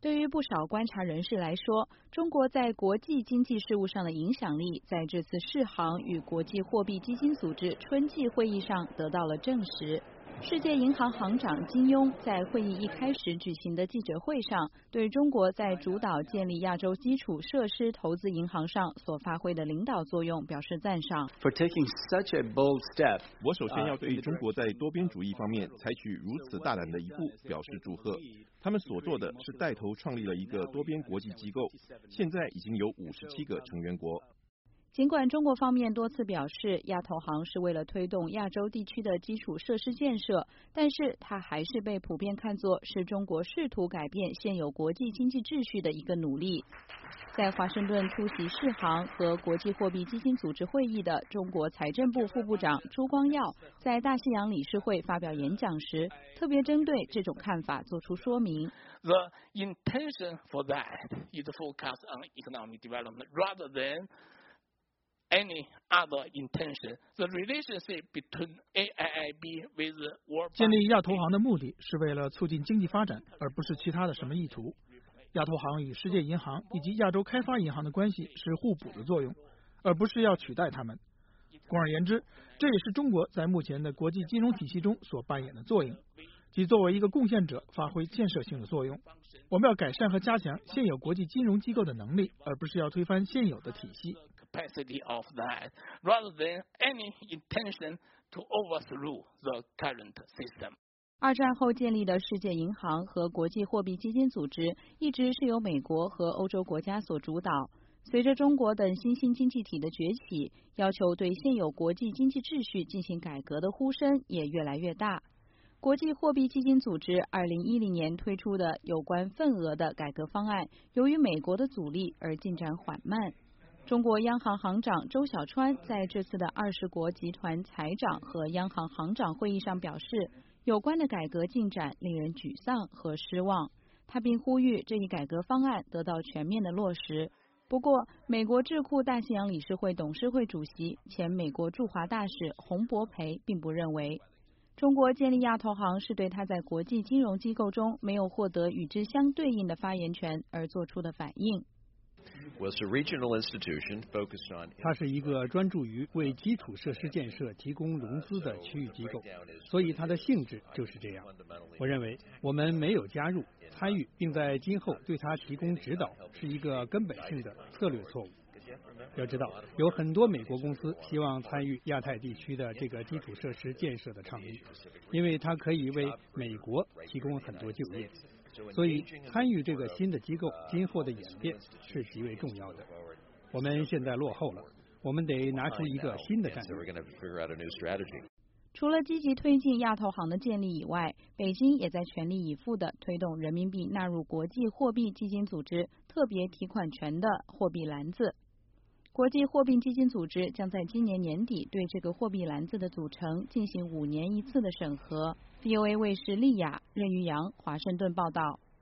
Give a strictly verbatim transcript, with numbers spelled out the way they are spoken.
对于不少观察人士来说，中国在国际经济事务上的影响力，在这次世行与国际货币基金组织春季会议上得到了证实。世界银行行长金庸在会议一开始举行的记者会上，对中国在主导建立亚洲基础设施投资银行上所发挥的领导作用表示赞赏。 For taking such a bold step, 我首先要对中国在多边主义方面采取如此大胆的一步表示祝贺。他们所做的是带头创立了一个多边国际机构，现在已经有五十七个成员国。 尽管中国方面多次表示亚投行是为了推动亚洲地区的基础设施建设，但是它还是被普遍看作是中国试图改变现有国际经济秩序的一个努力。在华盛顿出席世行和国际货币基金组织会议的中国财政部副部长朱光耀在大西洋理事会发表演讲时，特别针对这种看法做出说明。 The intention for that is focus on economic development rather than any other intention. The relationship between A I I B with World Bank 建立亚投行的目的是为了促进经济发展，而不是其他的什么意图。亚投行与世界银行以及亚洲开发银行的关系是互补的作用，而不是要取代他们。总而言之，这也是中国在目前的国际金融体系中所扮演的作用，即作为一个贡献者发挥建设性的作用。我们要改善和加强现有国际金融机构的能力，而不是要推翻现有的体系。 capacity of that, rather than any intention to overthrow the current system. 二战后建立的世界银行和国际货币基金组织一直是由美国和欧洲国家所主导。随着中国等新兴经济体的崛起，要求对现有国际经济秩序进行改革的呼声也越来越大。国际货币基金组织二零一零年推出的有关份额的改革方案，由于美国的阻力而进展缓慢。中国央行行长周小川在这次的二十国集团财长和央行行长会议上表示，有关的改革进展令人沮丧和失望。他并呼吁这一改革方案得到全面的落实。不过，美国智库大西洋理事会董事会主席、前美国驻华大使洪博培并不认为，中国建立亚投行是对他在国际金融机构中没有获得与之相对应的发言权而做出的反应。 它是一个专注于为基础设施建设提供融资的区域机构，所以它的性质就是这样。我认为我们没有加入、参与，并在今后对它提供指导，是一个根本性的策略错误。要知道，有很多美国公司希望参与亚太地区的这个基础设施建设的倡议，因为它可以为美国提供很多就业。所以，参与这个新的机构今后的演变是极为重要的。我们现在落后了，我们得拿出一个新的战略。 除了积极推进亚投行的建立以外，北京也在全力以赴地推动人民币纳入国际货币基金组织特别提款权的货币篮子。国际货币基金组织将在今年年底对这个货币篮子的组成进行五年一次的审核。V O A 卫视丽雅、任玉阳、华盛顿报道。